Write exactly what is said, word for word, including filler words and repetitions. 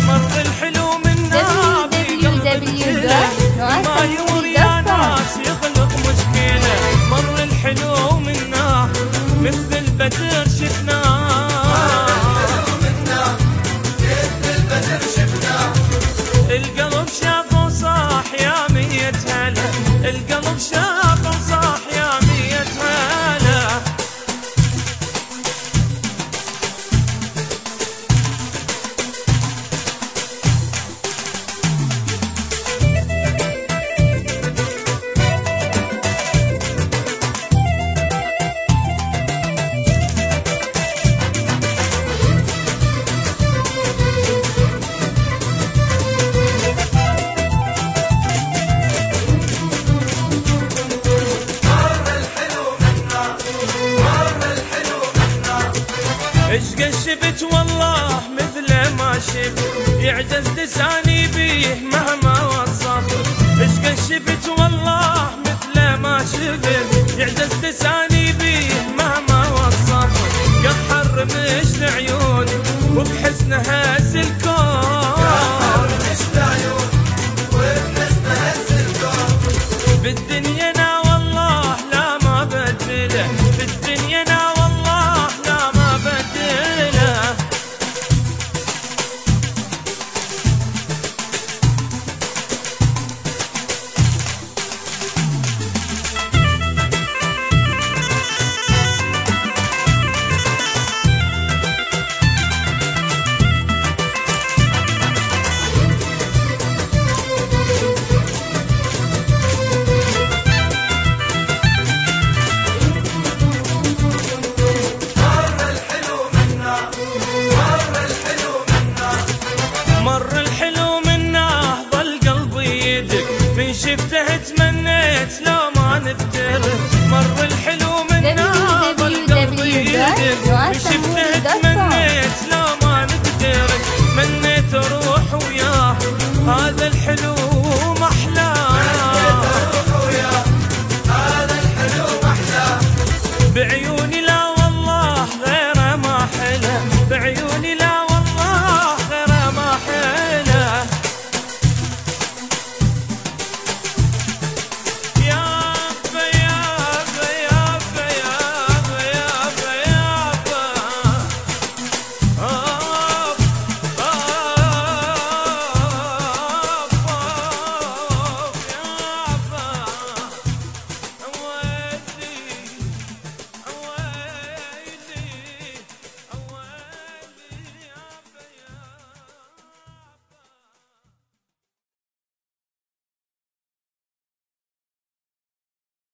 مر الحلو منا ما يمر يا ناس يخلق مشكلة. مر الحلو منا مثل البدر شفناه، القلب شاف وصاح يا مية هلا، القلب شاف وصاح يا مية هلا. اشقى شفت والله مثل ما شفت، يعجز لساني بيه مهما وصفت. اشقى شفت والله مثل ما شفت، يعجز لساني بيه مهما وصفت. قحر رمش العيون وبحسنها هز الكون، بالدنيا انا والله لا ما بدله، بالدنيا انا والله لا ما بدله. مر الحلو منه ظل قلبي يدق، من شفته تمنيت لو